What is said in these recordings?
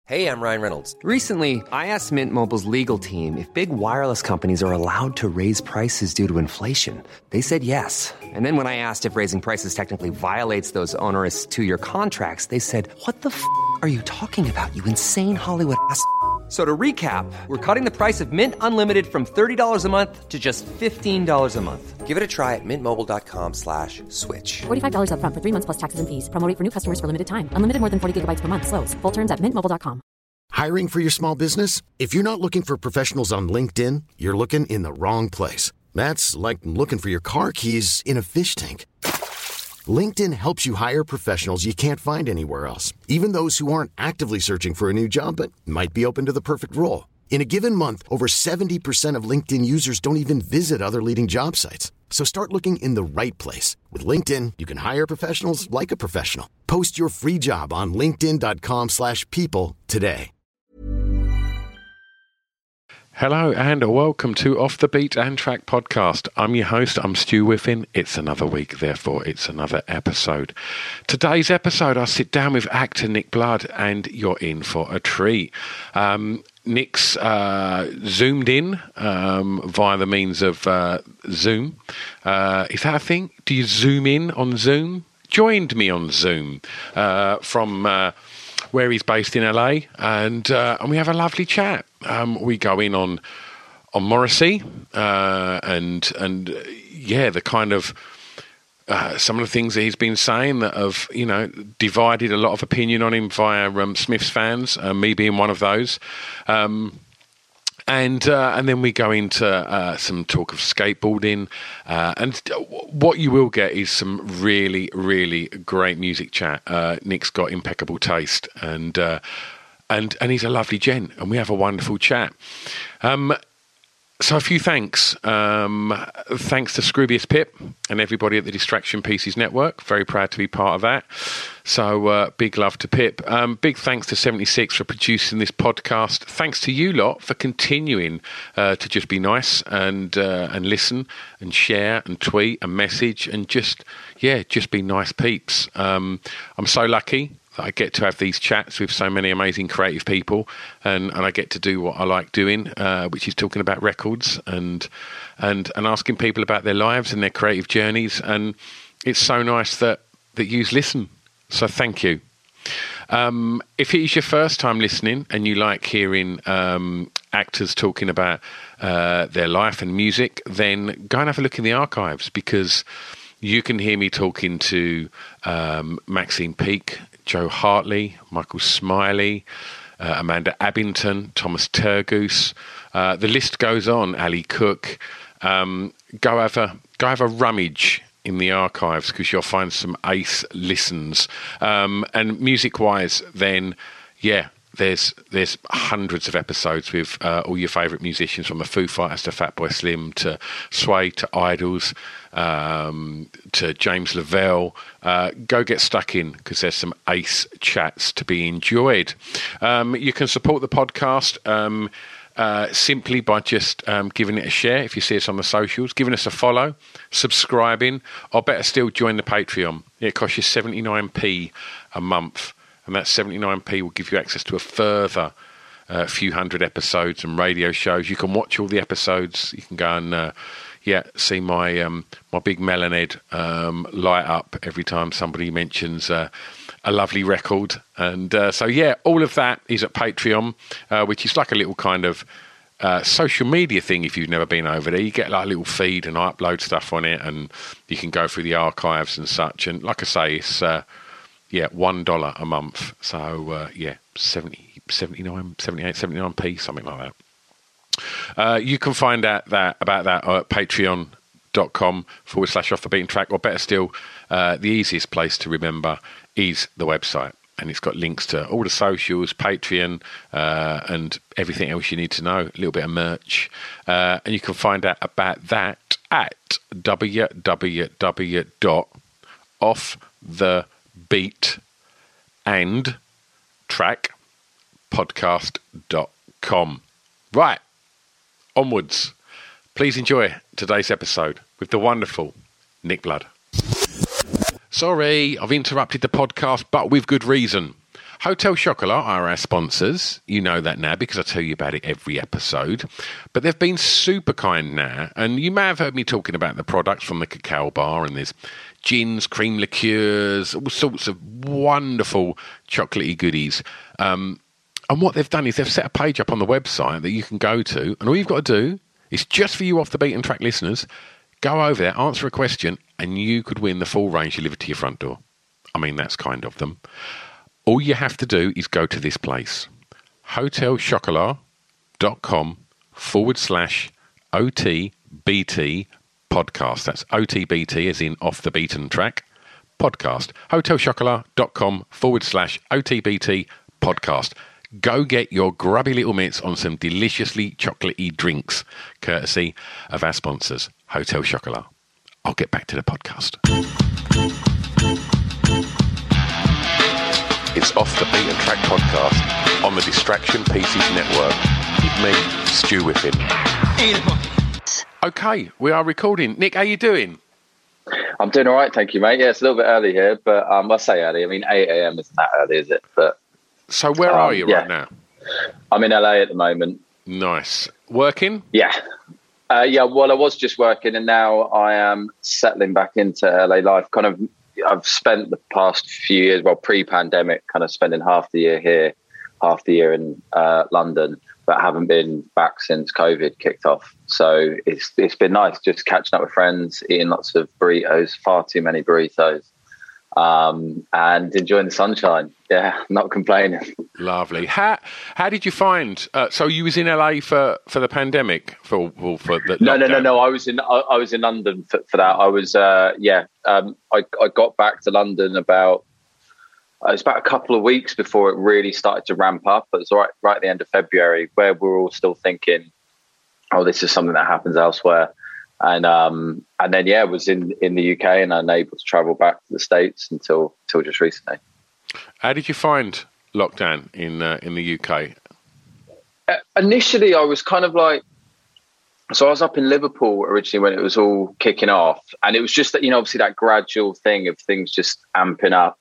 Hey, I'm Ryan Reynolds. Recently, I asked Mint Mobile's legal team if big wireless companies are allowed to raise prices due to inflation. They said yes. And then when I asked if raising prices technically violates those onerous two-year contracts, they said, "What the f*** are you talking about, you insane Hollywood ass?" So to recap, we're cutting the price of Mint Unlimited from $30 a month to just $15 a month. Give it a try at mintmobile.com/switch. $45 up front for 3 months plus taxes and fees. Promo rate for new customers for limited time. Unlimited more than 40 gigabytes per month. Slows full terms at mintmobile.com. Hiring for your small business? If you're not looking for professionals on LinkedIn, you're looking in the wrong place. That's like looking for your car keys in a fish tank. LinkedIn helps you hire professionals you can't find anywhere else, even those who aren't actively searching for a new job but might be open to the perfect role. In a given month, over 70% of LinkedIn users don't even visit other leading job sites. So start looking in the right place. With LinkedIn, you can hire professionals like a professional. Post your free job on linkedin.com/people today. Hello and welcome to Off the Beat and Track podcast. I'm your host, I'm Stu Whiffin. It's another week, therefore it's another episode. Today's episode, I sit down with actor Nick Blood and you're in for a treat. Nick's zoomed in via the means of Zoom. Is that a thing? Do you zoom in on Zoom? Joined me on Zoom from where he's based in LA, and we have a lovely chat. We go in on Morrissey and the kind of some of the things that he's been saying that have divided a lot of opinion on him via Smiths fans, me being one of those. And then we go into some talk of skateboarding, and what you will get is some really, really great music chat. Nick's got impeccable taste, and he's a lovely gent, and we have a wonderful chat. So a few thanks. Thanks to Scroobius Pip and everybody at the Distraction Pieces Network. Very proud to be part of that. So big love to Pip. Big thanks to 76 for producing this podcast. Thanks to you lot for continuing to just be nice and listen and share and tweet and message and just be nice peeps. I'm so lucky that I get to have these chats with so many amazing creative people, and I get to do what I like doing, which is talking about records and asking people about their lives and their creative journeys. And it's so nice that you listen. So thank you. If it is your first time listening and you like hearing actors talking about their life and music, then go and have a look in the archives, because you can hear me talking to Maxine Peake, Joe Hartley, Michael Smiley, Amanda Abbington, Thomas Turgoose. The list goes on. Ali Cook. Go have a rummage in the archives, because you'll find some ace listens. And music-wise, then, there's hundreds of episodes with all your favourite musicians, from the Foo Fighters to Fatboy Slim to Sway to Idols to James Lavelle. Go get stuck in, because there's some ace chats to be enjoyed. You can support the podcast simply by just giving it a share if you see us on the socials, giving us a follow, subscribing, or better still, join the Patreon. It costs you 79p a month. And that 79p will give you access to a further few hundred episodes and radio shows. You can watch all the episodes. You can go and see my big melon head light up every time somebody mentions a lovely record. And all of that is at Patreon, which is like a little kind of social media thing. If you've never been over there, you get like a little feed, and I upload stuff on it, and you can go through the archives and such. And like I say, it's $1 a month. So 79p, something like that. You can find out about that at patreon.com/off the beaten track, or better still, the easiest place to remember is the website. And it's got links to all the socials, Patreon, and everything else you need to know, a little bit of merch. And you can find out about that at www.offthebeatandtrackpodcast.com. Right, onwards. Please enjoy today's episode with the wonderful Nick Blood. Sorry, I've interrupted the podcast, but with good reason. Hotel Chocolat are our sponsors. You know that now because I tell you about it every episode. But they've been super kind now. And you may have heard me talking about the products from the Cacao Bar. And there's gins, cream liqueurs, all sorts of wonderful chocolatey goodies. And what they've done is they've set a page up on the website that you can go to. And all you've got to do is just for you Off the Beaten Track listeners, go over there, answer a question, and you could win the full range delivered to your front door. I mean, that's kind of them. All you have to do is go to this place, hotelchocolat.com/OTBT podcast. That's OTBT as in Off the Beaten Track podcast. hotelchocolat.com/OTBT podcast. Go get your grubby little mitts on some deliciously chocolatey drinks, courtesy of our sponsors, Hotel Chocolat. I'll get back to the podcast. It's Off the Beaten Track podcast on the Distraction Pieces Network with me, Stu Whiffen. Okay, we are recording. Nick, how you doing? I'm doing all right, thank you, mate. Yeah, it's a little bit early here, but I say early. I mean, 8 a.m. isn't that early, is it? But so where are you right now? I'm in LA at the moment. Nice. Working? Yeah. Well, I was just working, and now I am settling back into LA life. I've spent the past few years, well, pre-pandemic, kind of spending half the year here, half the year in London, but haven't been back since COVID kicked off. So it's been nice just catching up with friends, eating lots of burritos, far too many burritos, and enjoying the sunshine. Yeah, not complaining. Lovely. How did you find? So you was in LA for the pandemic for the lockdown? No. I was in London for that. I was I got back to London about a couple of weeks before it really started to ramp up. It was right at the end of February, where we're all still thinking, oh, this is something that happens elsewhere. And then was in the UK and unable to travel back to the States until just recently. How did you find lockdown in the UK? Initially, I was kind of like, so I was up in Liverpool originally when it was all kicking off, and it was just that, obviously that gradual thing of things just amping up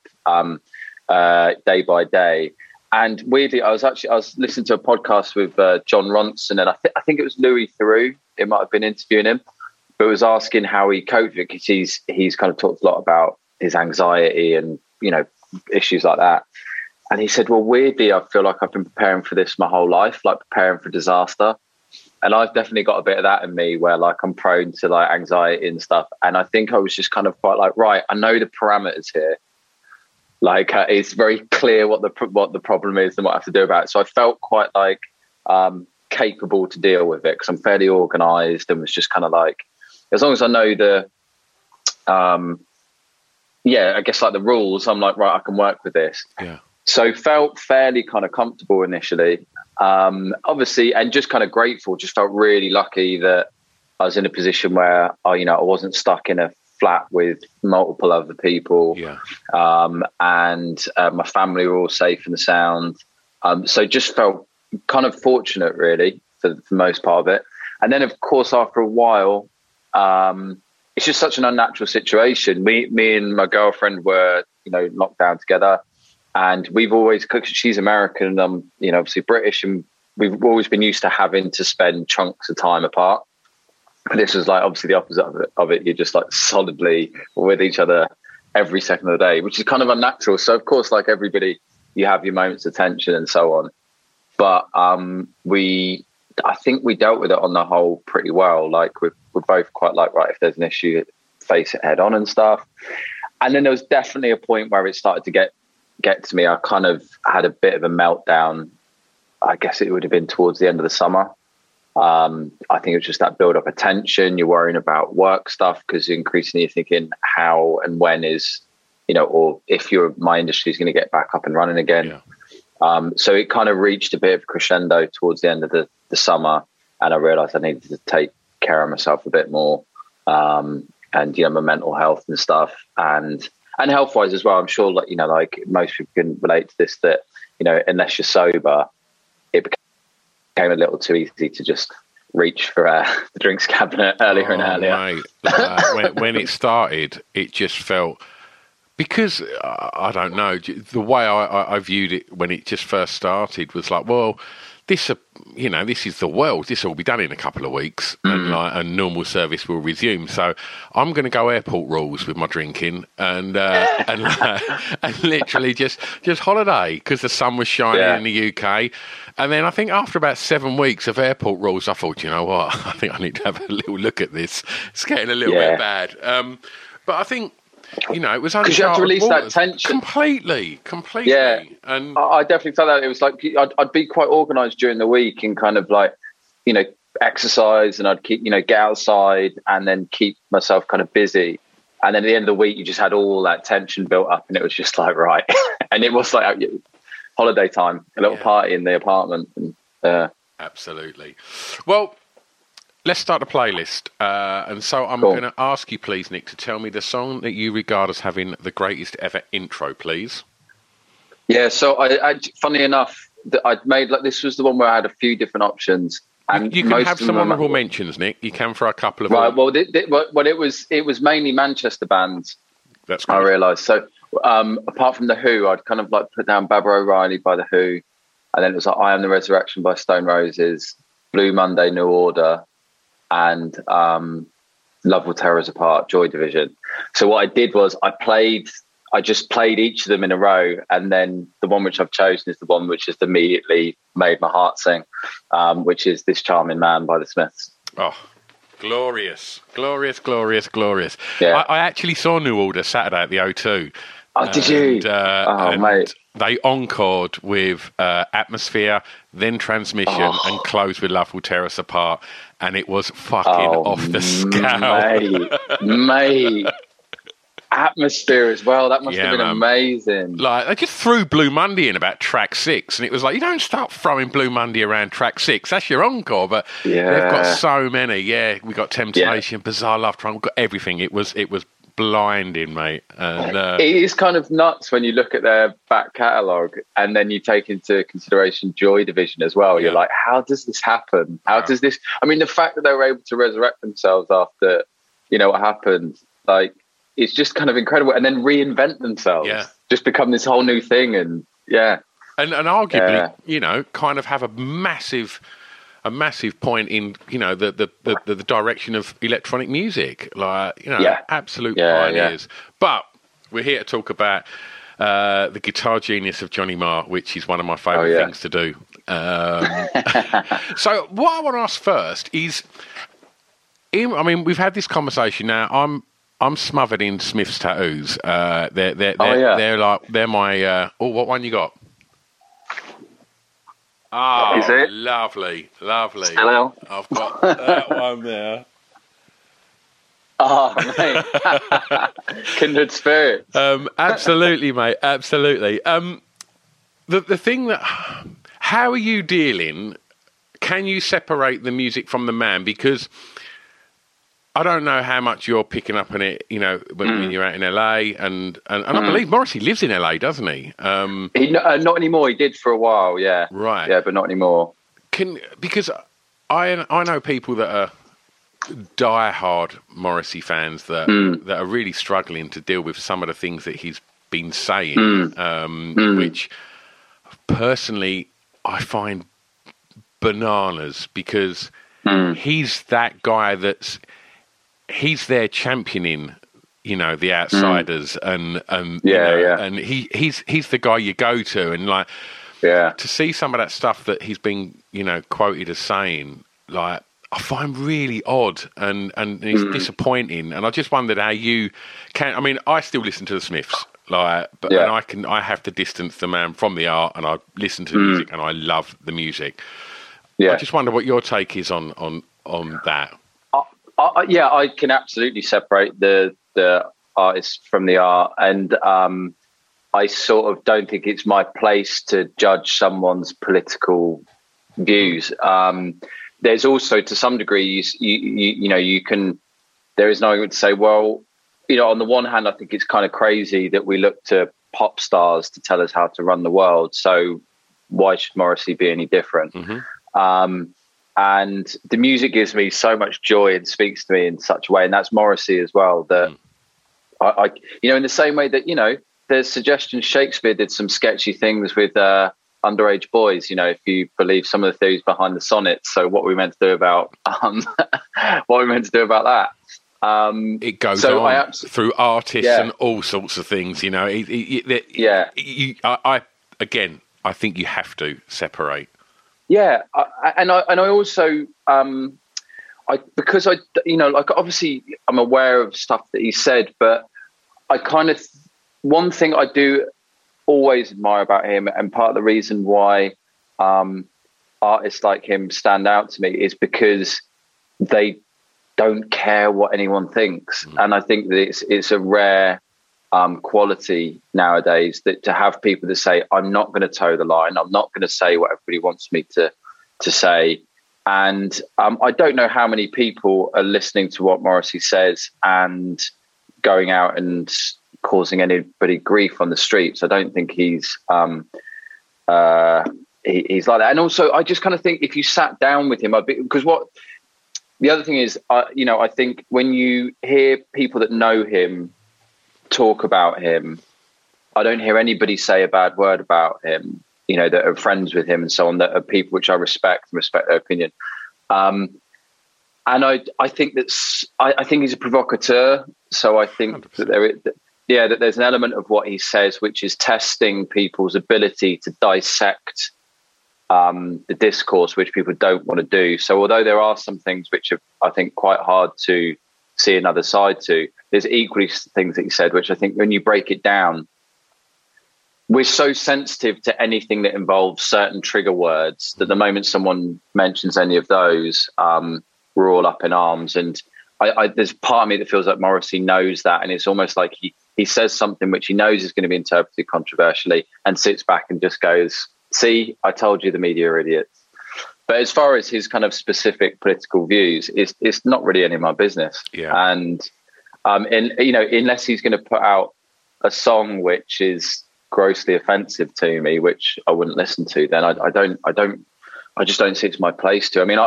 day by day. And weirdly, I was listening to a podcast with John Ronson, and I think it was Louis Theroux. It might have been interviewing him, but was asking how he coped with it, because he's kind of talked a lot about his anxiety and issues like that. And he said, well, weirdly, I feel like I've been preparing for this my whole life, like preparing for disaster. And I've definitely got a bit of that in me, where like I'm prone to like anxiety and stuff. And I think I was just kind of quite like, right, I know the parameters here. Like it's very clear what the problem is and what I have to do about it. So I felt quite like capable to deal with it, because I'm fairly organised, and was just kind of like, as long as I know I guess like the rules, I'm like, right, I can work with this. Yeah. So felt fairly kind of comfortable initially, obviously, and just kind of grateful. Just felt really lucky that I was in a position where I wasn't stuck in a flat with multiple other people. Yeah. And my family were all safe and sound. So just felt kind of fortunate, really, for the most part of it. And then, of course, after a while, it's just such an unnatural situation. Me and my girlfriend were, locked down together, and we've always, cause she's American and I'm, obviously British, and we've always been used to having to spend chunks of time apart. And this was like obviously the opposite of it. You're just like solidly with each other every second of the day, which is kind of unnatural. So of course, like everybody, you have your moments of tension and so on. But I think we dealt with it on the whole pretty well. Like we're both quite like, right, if there's an issue, face it head on and stuff. And then there was definitely a point where it started to get to me. I kind of had a bit of a meltdown. I guess it would have been towards the end of the summer. I think it was just that build up of tension. You're worrying about work stuff, because increasingly you're thinking how and when is, or if my industry is going to get back up and running again. Yeah. So it kind of reached a bit of crescendo towards the end of the summer, and I realized I needed to take care of myself a bit more, and my mental health and stuff, and health wise as well. I'm sure like most people can relate to this, that unless you're sober, it became a little too easy to just reach for the drinks cabinet earlier and earlier. Mate, when it started, it just felt because I don't know, the way I viewed it when it just first started was like, well, this is the world. This will be done in a couple of weeks, and normal service will resume. So I'm going to go airport rules with my drinking and literally just holiday because the sun was shining in the UK. And then I think after about 7 weeks of airport rules, I thought, you know what? I think I need to have a little look at this. It's getting a little bit bad. But I think, it was because you have to release that tension completely. Yeah, and I definitely felt that. It was like I'd be quite organised during the week and kind of like, exercise, and I'd keep, get outside and then keep myself kind of busy. And then at the end of the week, you just had all that tension built up, and it was just like, right. And it was like holiday time, a little party in the apartment. And, absolutely. Well, let's start the playlist. And so I'm going to ask you, please, Nick, to tell me the song that you regard as having the greatest ever intro, please. Yeah, so I funnily enough, I'd made, like, this was the one where I had a few different options. And you can have some honourable mentions, Nick. You can for a couple of right. Well, it was mainly Manchester bands. That's good. I realised. So apart from the Who, I'd kind of like put down Barbara O'Reilly by the Who, and then it was like I Am the Resurrection by Stone Roses, Blue Monday, New Order, and Love Will Tear Us Apart, Joy Division. So what I did was I just played each of them in a row, and then the one which I've chosen is the one which just immediately made my heart sing, which is This Charming Man by the Smiths. Oh, glorious, glorious, glorious, glorious. Yeah. I actually saw New Order Saturday at the O2. Oh, did you? Mate. They encored with Atmosphere, then Transmission, and closed with Love Will Tear Us Apart. And it was fucking off the scale. Mate. Atmosphere as well. That must have been amazing. Like, they just threw Blue Monday in about track 6, and it was like, you don't start throwing Blue Monday around track 6. That's your encore. But they've got so many. Yeah, we got Temptation, Bizarre Love Triangle, got everything. It was blinding, mate. And it is kind of nuts when you look at their back catalogue, and then you take into consideration Joy Division as well. You're like, how does this happen? How does this? I mean, the fact that they were able to resurrect themselves after, what happened, like, it's just kind of incredible, and then reinvent themselves, just become this whole new thing, and and arguably, kind of have a massive point in, the direction of electronic music, like, absolute pioneers. But we're here to talk about the guitar genius of Johnny Marr, which is one of my favourite things to do. So what I want to ask first is, we've had this conversation now. I'm smothered in Smith's tattoos. They're my. What one you got? Oh, is it? Lovely. Hello. I've got that one there. Oh, mate. Kindred spirits. Absolutely, mate. Absolutely. The thing that, how are you dealing? Can you separate the music from the man? Because I don't know how much you're picking up on it, when you're out in LA, and I believe Morrissey lives in LA, doesn't he? Not anymore. He did for a while, yeah. Right. Yeah, but not anymore. Because I know people that are die-hard Morrissey fans that are really struggling to deal with some of the things that he's been saying, which personally I find bananas, because he's that guy he's there championing, the outsiders, and he's the guy you go to, and like, to see some of that stuff that he's been, quoted as saying, like, I find really odd and it's disappointing. And I just wondered how you can. I mean, I still listen to the Smiths, like, but and I have to distance the man from the art, and I listen to the music, and I love the music. Yeah, I just wonder what your take is on that. I can absolutely separate the artist from the art, and I sort of don't think it's my place to judge someone's political views. There's also, to some degree, you can. There is no argument to say, well, on the one hand, I think it's kind of crazy that we look to pop stars to tell us how to run the world. So why should Morrissey be any different? And the music gives me so much joy and speaks to me in such a way. And that's Morrissey as well, that I in the same way that, there's suggestions Shakespeare did some sketchy things with underage boys, if you believe some of the theories behind the sonnets. So what are we meant to do about that? It goes on through artists and all sorts of things, I think you have to separate. Yeah, I also because obviously I'm aware of stuff that he said, but I kind of, one thing I do always admire about him, and part of the reason why artists like him stand out to me, is because they don't care what anyone thinks. And I think that it's a rare quality nowadays, that to have people that say, I'm not going to toe the line, I'm not going to say what everybody wants me to say. And I don't know how many people are listening to what Morrissey says and going out and causing anybody grief on the streets. I don't think he's like that. And also, I just kind of think if you sat down with him, because the other thing is, I think when you hear people that know him talk about him, I don't hear anybody say a bad word about him, that are friends with him and so on, that are people which I respect and respect their opinion. And I think I think he's a provocateur. So I think 100%. that there's an element of what he says which is testing people's ability to dissect the discourse, which people don't want to do. So although there are some things which are, I think, quite hard to see another side to, there's equally things that he said which I think when you break it down, we're so sensitive to anything that involves certain trigger words that the moment someone mentions any of those, we're all up in arms. And there's part of me that feels like Morrissey knows that, and it's almost like he says something which he knows is going to be interpreted controversially and sits back and just goes, see, I told you the media are idiots. But as far as his kind of specific political views, it's not really any of my business. Yeah. And unless he's going to put out a song which is grossly offensive to me, which I wouldn't listen to, then I just don't see it's my place to. I mean,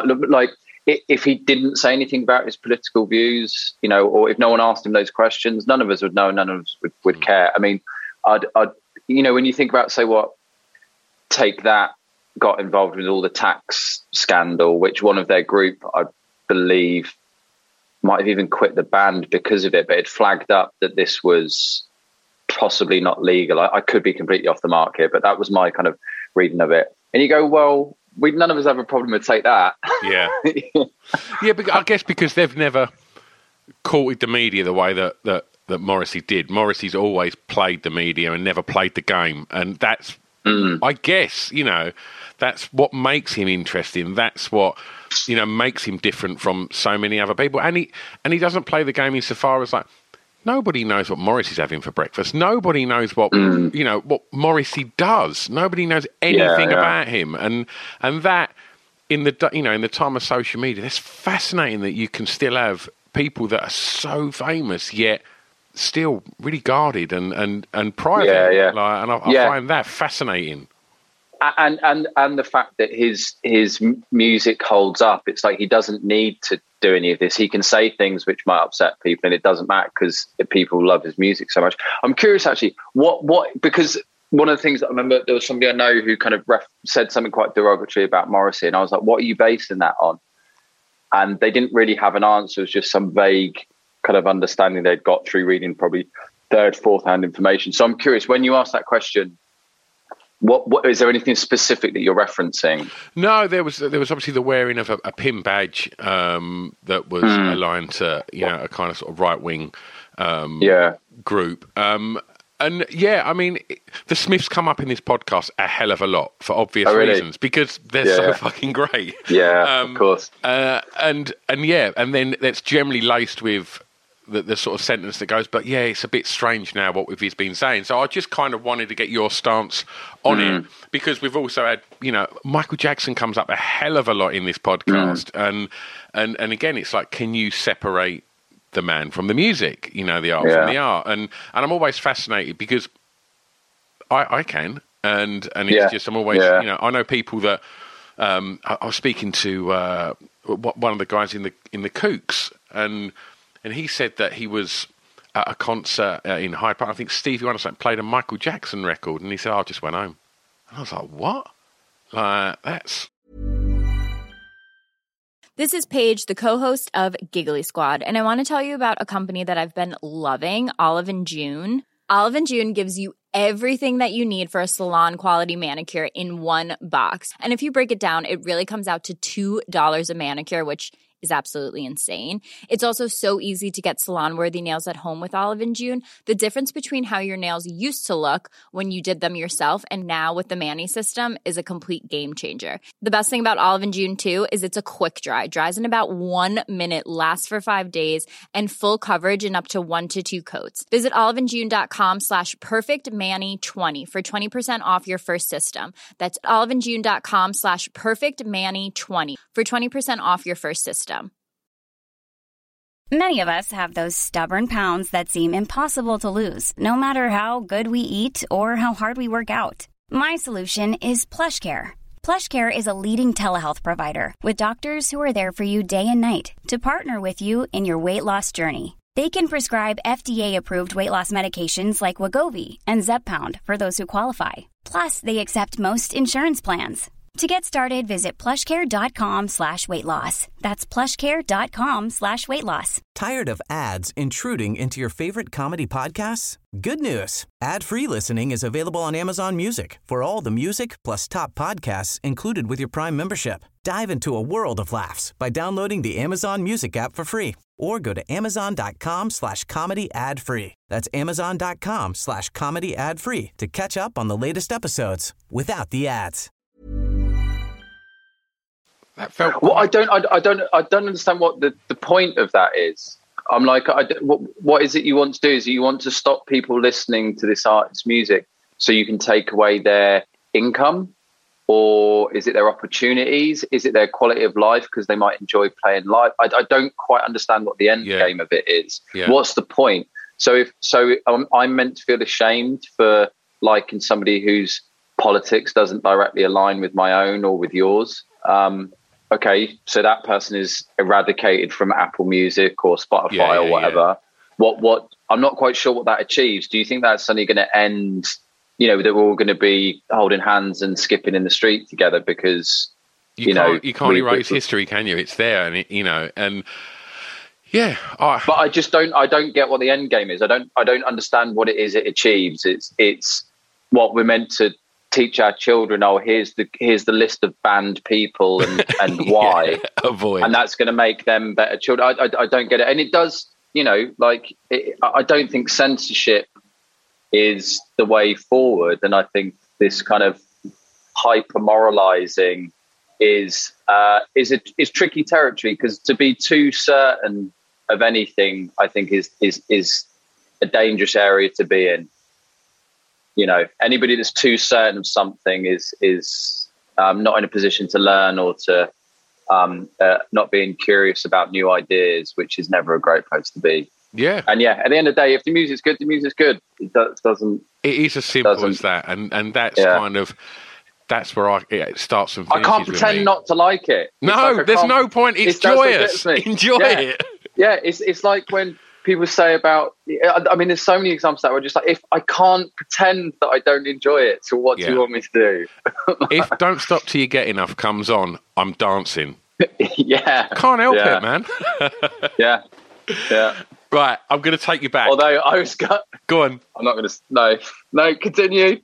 if he didn't say anything about his political views, or if no one asked him those questions, none of us would know, none of us would care. I mean, I'd when you think about, say, what Take That got involved with all the tax scandal, which one of their group, I believe, might have even quit the band because of it, but it flagged up that this was possibly not legal. I could be completely off the mark here, but that was my kind of reading of it. And you go, well, none of us have a problem with Take That. Yeah. Yeah, but I guess because they've never courted the media the way that Morrissey did. Morrissey's always played the media and never played the game. And that's, I guess, that's what makes him interesting. That's what, makes him different from so many other people. And he doesn't play the game insofar as, like, nobody knows what Morrissey's having for breakfast. Nobody knows what what Morrissey does. Nobody knows anything about him, and that in the in the time of social media, that's fascinating that you can still have people that are so famous yet still really guarded and private. Yeah. And I find that fascinating. And the fact that his music holds up. It's like he doesn't need to do any of this. He can say things which might upset people, and it doesn't matter because people love his music so much. I'm curious, actually, what because one of the things that I remember, there was somebody I know who kind of said something quite derogatory about Morrissey, and I was like, what are you basing that on? And they didn't really have an answer. It was just some vague kind of understanding they'd got through reading probably third, fourth hand information. So I'm curious, when you ask that question, what is there anything specific that you're referencing? No, there was obviously the wearing of a pin badge that was aligned to a kind of sort of right wing group. And I mean, the Smiths come up in this podcast a hell of a lot for obvious reasons because they're so fucking great. Yeah, of course. And then that's generally laced with the sort of sentence that goes, but it's a bit strange now what he's been saying. So I just kind of wanted to get your stance on it because we've also had, Michael Jackson comes up a hell of a lot in this podcast. And again, it's like, can you separate the man from the music, the art from the art? And I'm always fascinated because I can, and it's just, I'm always, I know people that, I was speaking to one of the guys in the Kooks, and he said that he was at a concert in Hyde Park. I think Stevie Wonder played a Michael Jackson record, and he said, "I just went home." And I was like, "What? That's." This is Paige, the co-host of Giggly Squad, and I want to tell you about a company that I've been loving, Olive & June. Olive & June gives you everything that you need for a salon-quality manicure in one box. And if you break it down, it really comes out to $2 a manicure, which is absolutely insane. It's also so easy to get salon-worthy nails at home with Olive & June. The difference between how your nails used to look when you did them yourself and now with the Mani system is a complete game changer. The best thing about Olive & June, too, is it's a quick dry. Dries in about 1 minute, lasts for 5 days, and full coverage in up to 1 to 2 coats. Visit oliveandjune.com/perfectmani20 for 20% off your first system. That's oliveandjune.com/perfectmani20 for 20% off your first system. Many of us have those stubborn pounds that seem impossible to lose, no matter how good we eat or how hard we work out. My solution is PlushCare. PlushCare is a leading telehealth provider with doctors who are there for you day and night to partner with you in your weight loss journey. They can prescribe FDA-approved weight loss medications like Wegovy and Zepbound for those who qualify. Plus, they accept most insurance plans. To get started, visit plushcare.com/weightloss. That's plushcare.com/weightloss. Tired of ads intruding into your favorite comedy podcasts? Good news. Ad-free listening is available on Amazon Music for all the music plus top podcasts included with your Prime membership. Dive into a world of laughs by downloading the Amazon Music app for free or go to amazon.com/comedy ad-free. That's amazon.com/comedy ad-free to catch up on the latest episodes without the ads. That felt well, I don't understand what the point of that is. I'm like, what is it you want to do? Is it you want to stop people listening to this artist's music so you can take away their income? Or is it their opportunities? Is it their quality of life because they might enjoy playing live? I don't quite understand what the end game of it is. Yeah. What's the point? So I'm meant to feel ashamed for liking somebody whose politics doesn't directly align with my own or with yours. Okay, so that person is eradicated from Apple Music or Spotify or whatever. Yeah. What? I'm not quite sure what that achieves. Do you think that's suddenly going to end? You know, that we're all going to be holding hands and skipping in the street together because you can't erase history, can you? It's there, and but I just don't. I don't get what the end game is. I don't understand what it is it achieves. It's what we're meant to teach our children. Oh, here's the list of banned people and why avoid, and that's going to make them better children. I don't get it, and it does. You know, I don't think censorship is the way forward, and I think this kind of hyper moralizing is tricky territory, because to be too certain of anything, I think is a dangerous area to be in. You know, anybody that's too certain of something is not in a position to learn or to not being curious about new ideas, which is never a great place to be. Yeah. And at the end of the day, if the music's good, the music's good. It doesn't. It is as simple as that, and that's kind of that's where it starts and finishes. I can't pretend not to like it. No, there's no point. It's joyous. Enjoy it. Yeah, it's like when people say about. I mean, there's so many examples that were just like, if I can't pretend that I don't enjoy it, so what do you want me to do? If Don't Stop Till You Get Enough comes on, I'm dancing. Yeah, can't help it, man. Yeah. Right, I'm going to take you back. Although I was go on. I'm not going to. No, continue.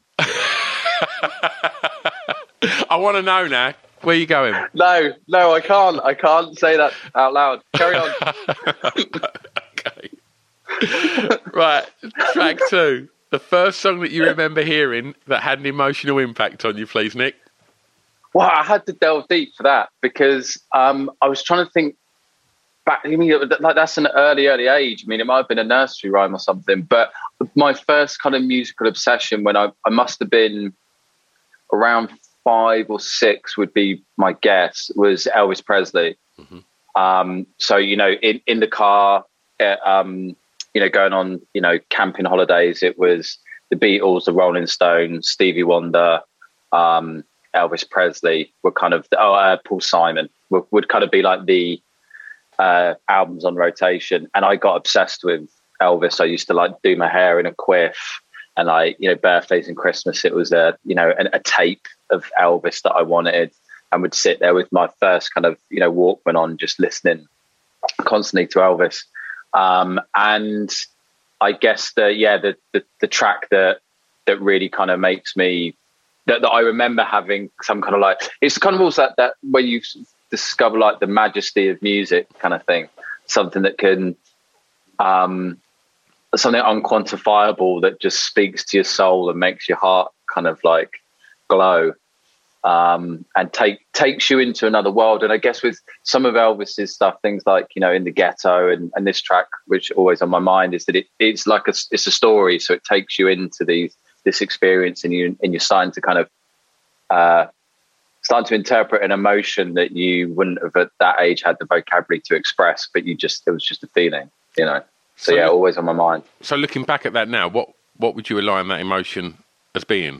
I want to know now. Where are you going? No, I can't. I can't say that out loud. Carry on. Okay. Right, track 2. The first song that you remember hearing that had an emotional impact on you, please, Nick. Well, I had to delve deep for that because I was trying to think back. I mean, like that's an early age. I mean, it might have been a nursery rhyme or something. But my first kind of musical obsession, when I must have been around 5 or 6, would be my guess, was Elvis Presley. Mm-hmm. So in the car, going on camping holidays, it was the Beatles, the Rolling Stones, Stevie Wonder. Elvis Presley were kind of Paul Simon would kind of be like the albums on rotation, and I got obsessed with Elvis. I used to like do my hair in a quiff, and like, you know, birthdays and Christmas, it was a tape of Elvis that I wanted, and would sit there with my first kind of, you know, Walkman on, just listening constantly to Elvis. And I guess the track that really kind of makes me, that I remember having some kind of like, it's kind of also that when you discover like the majesty of music kind of thing, something that can, something unquantifiable that just speaks to your soul and makes your heart kind of like glow, and takes you into another world. And I guess with some of Elvis's stuff, things like, you know, In the Ghetto and this track, which always on my mind, is that it's like it's a story. So it takes you into this experience, and you're starting to kind of start to interpret an emotion that you wouldn't have at that age had the vocabulary to express, but it was just a feeling, you know. So yeah, always on my mind. So looking back at that now, what would you align that emotion as being?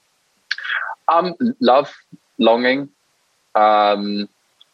Love, longing, that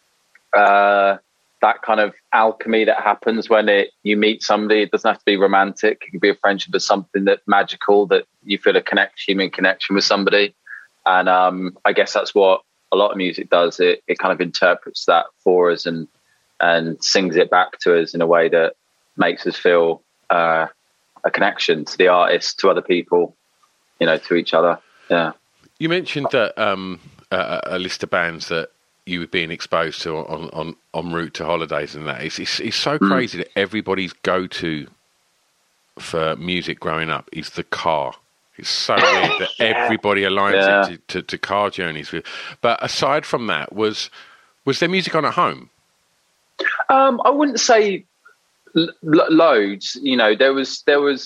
kind of alchemy that happens when you meet somebody. It doesn't have to be romantic. It can be a friendship, but something that's magical, that you feel a human connection with somebody. And I guess that's what a lot of music does. It kind of interprets that for us and sings it back to us in a way that makes us feel a connection to the artist, to other people, you know, to each other. Yeah. You mentioned that a list of bands that you were being exposed to en route to holidays and that. It's so crazy that everybody's go-to for music growing up is the car. It's so weird that everybody aligns it to car journeys. But aside from that, was there music on at home? I wouldn't say loads. You know, there was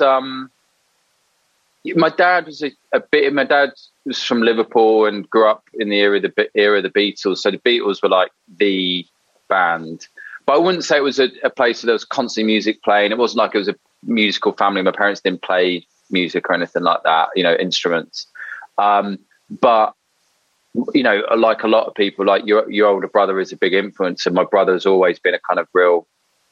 my dad was my dad was from Liverpool and grew up in the era of the Beatles. So the Beatles were like the band, but I wouldn't say it was a place where there was constantly music playing. It wasn't like it was a musical family. My parents didn't play music or anything like that, you know, instruments. But, you know, like a lot of people, like your older brother is a big influence, and my brother's always been a kind of real,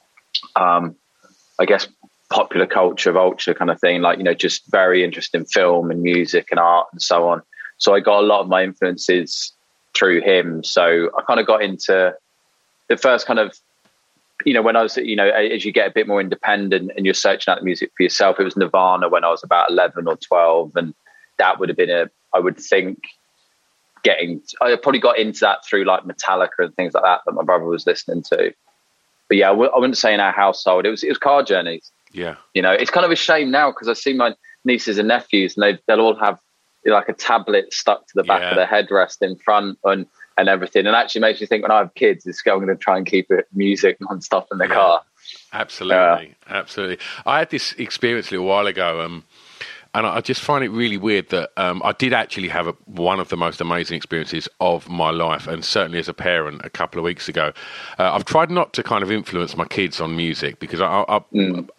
I guess, popular culture, vulture kind of thing, like, you know, just very interested in film and music and art and so on. So I got a lot of my influences through him. So I kind of got into the first kind of, you know, when I was, you know, as you get a bit more independent and you're searching out the music for yourself, it was Nirvana when I was about 11 or 12. And that would have been I would think I probably got into that through like Metallica and things like that my brother was listening to. But yeah, I wouldn't say in our household, it was car journeys. Yeah. You know, it's kind of a shame now because I see my nieces and nephews and they'll all have, you know, like a tablet stuck to the back of their headrest in front and everything. And actually makes me think when I have kids, it's going to try and keep it music non-stop in the car. Absolutely. Absolutely. I had this experience a little while ago, and I just find it really weird that I did actually have one of the most amazing experiences of my life, and certainly as a parent a couple of weeks ago. I've tried not to kind of influence my kids on music because I'm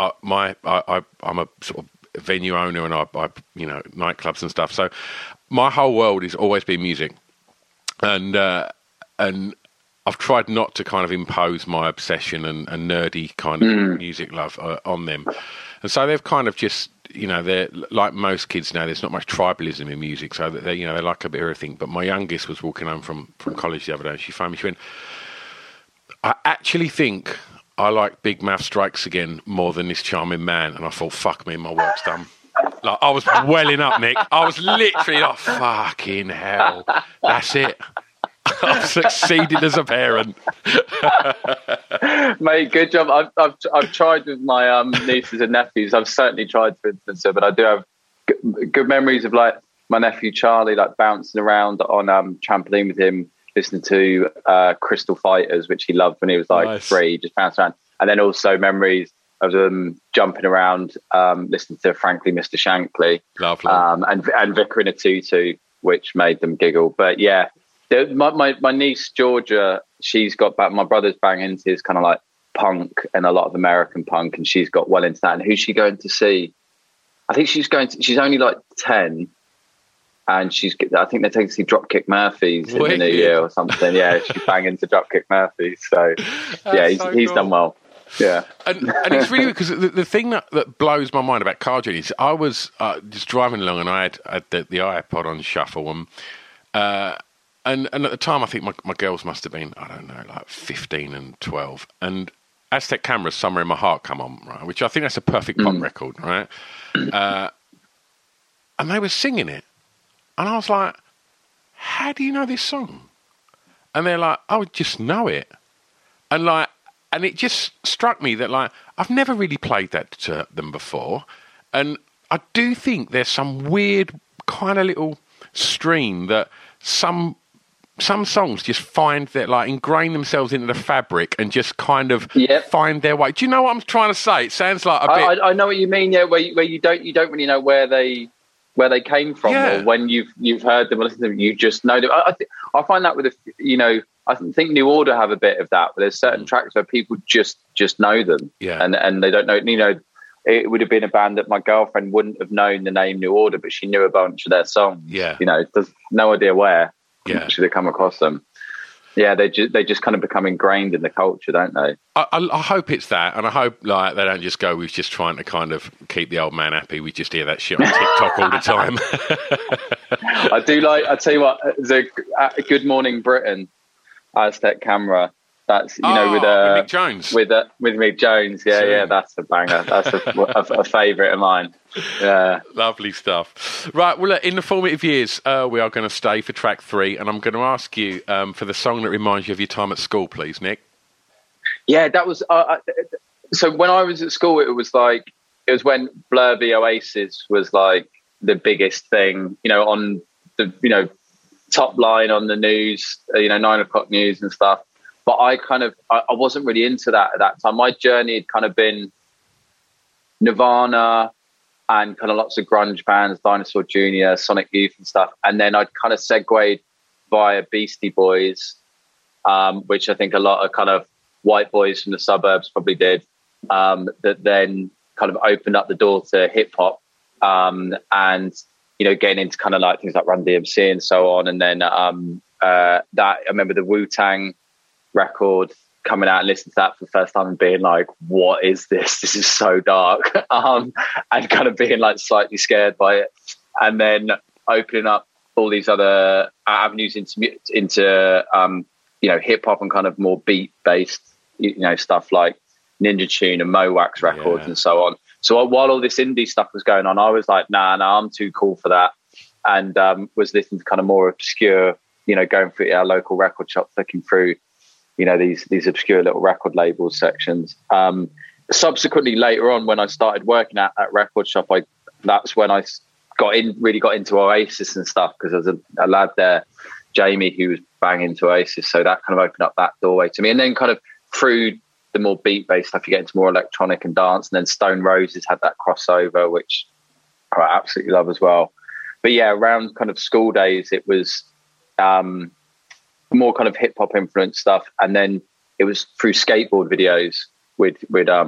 a sort of venue owner and I you know, nightclubs and stuff. So my whole world has always been music. And I've tried not to kind of impose my obsession and nerdy kind of music love on them. And so they've kind of just, you know, they're like most kids now, there's not much tribalism in music. So they, you know, they like a bit of everything. But my youngest was walking home from college the other day and she phoned me, she went, I actually think I like Big Mouth Strikes Again more than This Charming Man. And I thought, fuck me, my work's done. Like, I was welling up, Nick. I was literally like, fucking hell. That's it. I've succeeded as a parent. Mate, good job. I've tried with my nieces and nephews. I've certainly tried to influence her, but I do have good memories of like my nephew Charlie, like bouncing around on trampoline with him, listening to Crystal Fighters, which he loved when he was like 3, just bouncing around. And then also memories of them jumping around, listening to Frankly Mr. Shankly. Lovely. And Vicar in a Tutu, which made them giggle. But yeah, my niece Georgia, she's got back. My brother's bang into his kind of like punk and a lot of American punk, and she's got well into that. And who's she going to see? I think she's only like 10, and I think they're taking to see Dropkick Murphys in the new year or something. Yeah, she's banging into Dropkick Murphys. So yeah, he's done well. Yeah. And it's really because the thing that blows my mind about car journeys, I was just driving along and I had the iPod on shuffle, and at the time I think my girls must have been, I don't know, like 15 and 12, and Aztec Camera, Somewhere in My Heart come on, right, which I think that's a perfect pop record, right? And they were singing it, and I was like, how do you know this song? And they're like, oh, just know it. And it just struck me that, like, I've never really played that to them before. And I do think there's some weird kind of little stream that some songs just find that, like, ingrain themselves into the fabric and just kind of find their way. Do you know what I'm trying to say? It sounds like a bit... I know what you mean, yeah, where you don't really know where they came from, or when you've heard them or listened to them, you just know them. I find that with I think New Order have a bit of that, but there's certain tracks where people just know them, and they don't know. It would have been a band that my girlfriend wouldn't have known the name New Order, but she knew a bunch of their songs. Yeah, there's no idea where. Yeah, should have come across them. Yeah, they just kind of become ingrained in the culture, don't they? I hope it's that, and I hope like they don't just go with just trying to kind of keep the old man happy. We just hear that shit on TikTok all the time. I tell you what, the Good Morning Britain, Aztec Camera. That's with Mick Jones. With Mick Jones, yeah, that's a banger. That's a favourite of mine. Yeah, lovely stuff. Right, well, look, in the formative years, we are going to stay for track 3, and I'm going to ask you for the song that reminds you of your time at school, please, Nick. Yeah, that was. So when I was at school, it was when Blur v Oasis was like the biggest thing, on the top line on the news, 9 o'clock news and stuff. But I wasn't really into that at that time. My journey had kind of been Nirvana and kind of lots of grunge bands, Dinosaur Jr., Sonic Youth and stuff. And then I'd kind of segued via Beastie Boys, which I think a lot of kind of white boys from the suburbs probably did, that then kind of opened up the door to hip hop, and, getting into kind of like things like Run DMC and so on. And then I remember the Wu-Tang record coming out and listening to that for the first time and being like, what is this? This is so dark. And kind of being like slightly scared by it. And then opening up all these other avenues into hip hop and kind of more beat based, stuff like Ninja Tune and Mo Wax records and so on. So while all this indie stuff was going on, I was like, nah, I'm too cool for that. And was listening to kind of more obscure, going through our local record shops, looking through these obscure little record labels sections. Subsequently, later on, when I started working at that record shop, that's when I really got into Oasis and stuff, because there was a lad there, Jamie, who was banging into Oasis. So that kind of opened up that doorway to me. And then kind of through the more beat-based stuff, you get into more electronic and dance. And then Stone Roses had that crossover, which I absolutely love as well. But yeah, around kind of school days, it was... more kind of hip hop influenced stuff, and then it was through skateboard videos we'd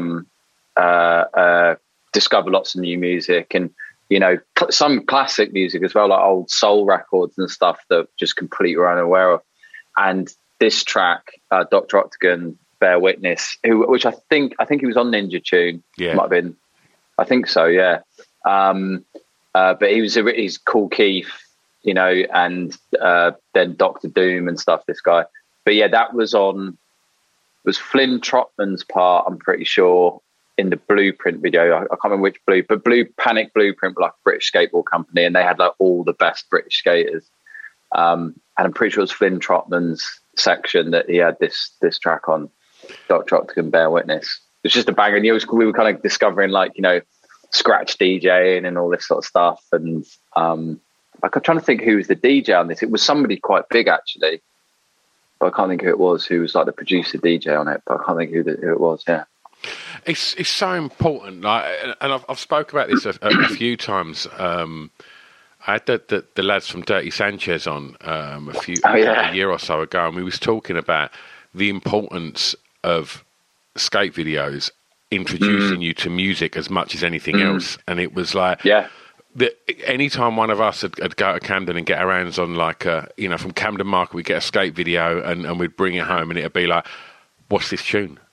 discover lots of new music, and some classic music as well, like old soul records and stuff that just completely unaware of. And this track, Dr. Octagon, Bear Witness, which I think he was on Ninja Tune. Yeah, might have been. I think so. Yeah, but he's Cool Keith. And then Dr. Doom and stuff, this guy. But yeah, that was Flynn Trotman's part, I'm pretty sure, in the Blueprint video. I can't remember which but Panic Blueprint were like a British skateboard company, and they had like all the best British skaters. And I'm pretty sure it was Flynn Trotman's section that he had this track on, Dr. Octagon, Bear Witness. It's just a banger. And we were kind of discovering scratch DJing and all this sort of stuff. And I'm trying to think who was the DJ on this. It was somebody quite big, actually. But I can't think who it was, who was like the producer DJ on it. But I can't think who it was, yeah. It's so important. And I've spoken about this a few times. I had the lads from Dirty Sanchez on a year or so ago, and we was talking about the importance of skate videos introducing you to music as much as anything else. And it was like... yeah. Anytime one of us would go to Camden and get our hands on from Camden Market, we'd get a skate video and we'd bring it home, and it'd be like, what's this tune?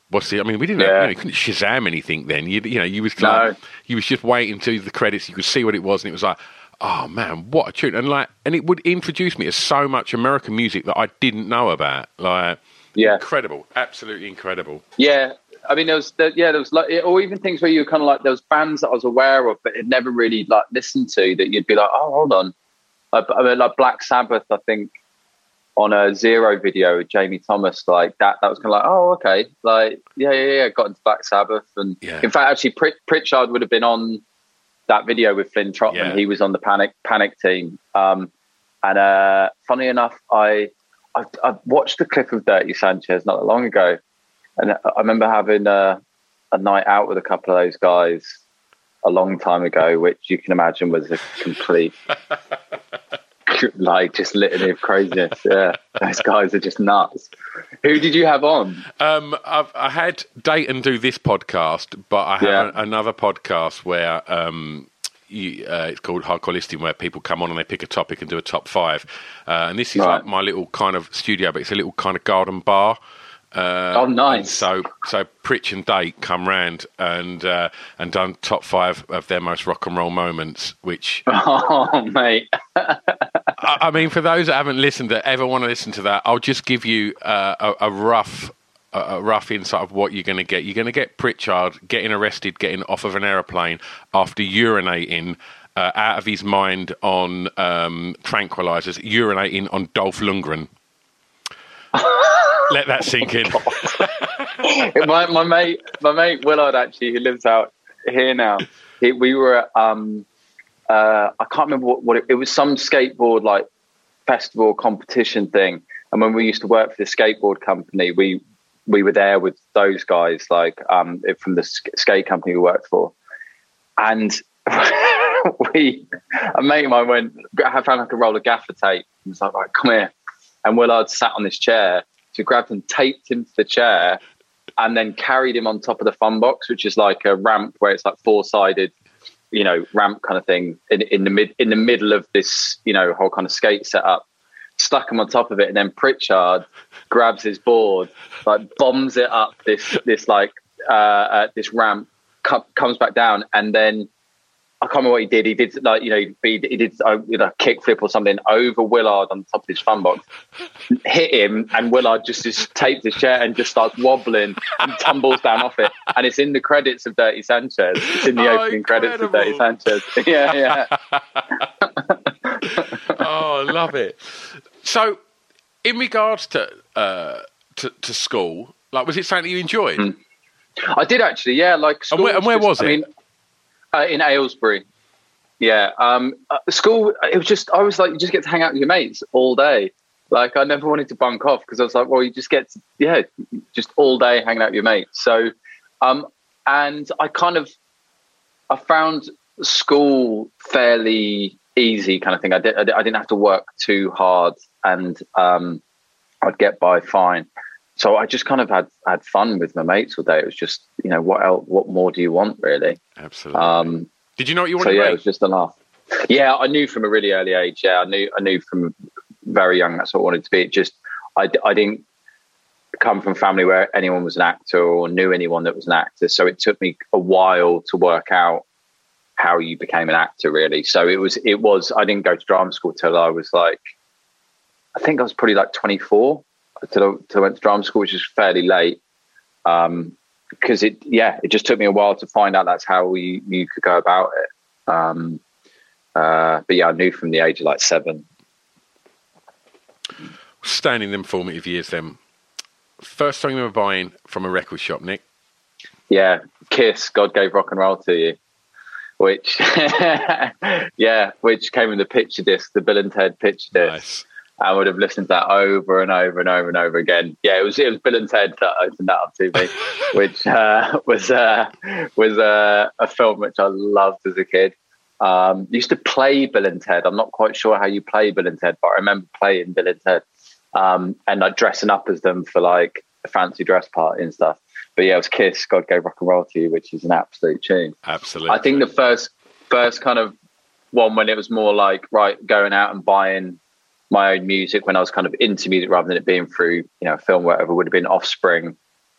what's the? I mean, we didn't have, you couldn't Shazam anything then. You was like, you was just waiting to the credits. You could see what it was, and it was like, oh man, what a tune! And it would introduce me to so much American music that I didn't know about. Like, incredible, absolutely incredible. Yeah. I mean, there was like, or even things where you were kind of like, there was bands that I was aware of, but had never really like listened to, that you'd be like, oh, hold on. I mean, like Black Sabbath, I think, on a Zero video with Jamie Thomas, like that was kind of like, oh, okay. Like, yeah, got into Black Sabbath. And in fact, actually, Pritchard would have been on that video with Flynn Trotman. Yeah. He was on the Panic team. And funny enough, I watched the clip of Dirty Sanchez not that long ago. And I remember having a night out with a couple of those guys a long time ago, which you can imagine was a complete, like, just litany of craziness. Yeah, those guys are just nuts. Who did you have on? I had Dayton do this podcast, but I have another podcast where it's called Hardcore Listing, where people come on and they pick a topic and do a top 5. And this is like my little kind of studio, but it's a little kind of garden bar. Nice. So Pritch and Date come round and done top 5 of their most rock and roll moments, which... Oh, mate. I mean, for those that haven't listened, that ever want to listen to that, I'll just give you a rough insight of what you're going to get. You're going to get Pritchard getting arrested, getting off of an aeroplane after urinating out of his mind on tranquilizers, urinating on Dolph Lundgren. Let that sink in. my mate Willard, actually, who lives out here now. We were at I can't remember what it was, some skateboard like festival competition thing. And when we used to work for the skateboard company, we were there with those guys, like from the skate company we worked for. And a mate of mine found like a roll of gaffer tape and was like, right, come here. And Willard sat on this chair. So grabbed and taped him to the chair and then carried him on top of the fun box, which is like a ramp where it's like 4-sided, ramp kind of thing in the middle of this, whole kind of skate setup. Stuck him on top of it, and then Pritchard grabs his board, like bombs it up this ramp, comes back down, and then I can't remember what he did. He did like, he did a kickflip or something over Willard on top of his fun box, hit him, and Willard just tapes his chair and just starts wobbling and tumbles down off it. And it's in the credits of Dirty Sanchez. It's in the opening credits of Dirty Sanchez. Yeah. Oh, I love it. So, in regards to school, like, was it something you enjoyed? I did actually, yeah. Like, school and where was it? I mean, in Aylesbury. Yeah. School, it was just, I was like, you just get to hang out with your mates all day. Like, I never wanted to bunk off because I was like, well, you just get to, just all day hanging out with your mates. So, and I found school fairly easy kind of thing. I didn't have to work too hard, and I'd get by fine. So I just kind of had fun with my mates all day. It was just, what more do you want, really? Absolutely. Did you know what you wanted to be? Yeah, it was just a laugh. Yeah, I knew from a really early age. Yeah, I knew from very young that's what I wanted to be. It just, I didn't come from a family where anyone was an actor or knew anyone that was an actor. So it took me a while to work out how you became an actor, really. So it was. I didn't go to drama school till I was like, I think I was probably like 24. Till I went to drama school, which is fairly late, because it just took me a while to find out that's how you could go about it. But yeah, I knew from the age of like 7. Staying in them formative years, then, first song you were buying from a record shop, Nick? Yeah, Kiss, God Gave Rock and Roll to You, which which came in the picture disc, the Bill and Ted picture disc. Nice. I would have listened to that over and over and over and over again. Yeah, it was Bill and Ted that opened that up to me, which was a film which I loved as a kid. Used to play Bill and Ted. I'm not quite sure how you play Bill and Ted, but I remember playing Bill and Ted and like dressing up as them for like a fancy dress party and stuff. But yeah, it was Kiss, God Gave Rock and Roll to You, which is an absolute tune. Absolutely. I think the first kind of one when it was more like, right, going out and buying my own music when I was kind of into music rather than it being through, film, whatever, would have been Offspring.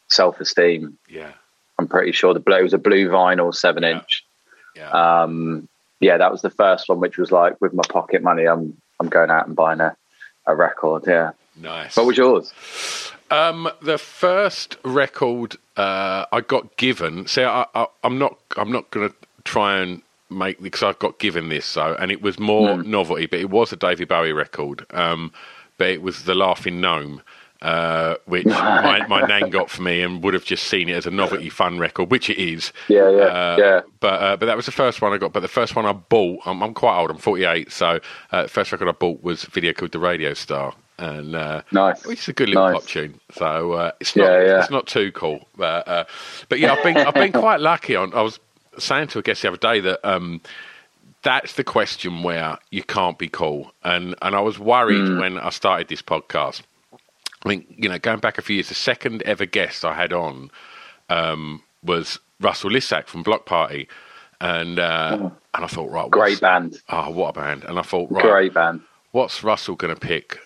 self-esteem. Yeah. I'm pretty sure it was a blue vinyl 7-inch. Yeah. That was the first one, which was like, with my pocket money, I'm going out and buying a record. Yeah. Nice. What was yours? The first record I got given. See, I'm not going to try and make, because I got given this, and it was more novelty, but it was a David Bowie record. But it was The Laughing Gnome, which my nan got for me, and would have just seen it as a novelty fun record, which it is. Yeah. But that was the first one I got. But the first one I bought, I'm quite old, I'm 48, so the first record I bought was a video called The Radio Star. And nice, which is a good little pop tune. So it's not too cool, but yeah, I've been quite lucky. I was saying to a guest the other day that that's the question where you can't be cool, and I was worried when I started this podcast. I mean, going back a few years, the second ever guest I had on was Russell Lissack from Block Party, and I thought, right, great band. Oh, what a band! And I thought, right, great band. What's Russell going to pick?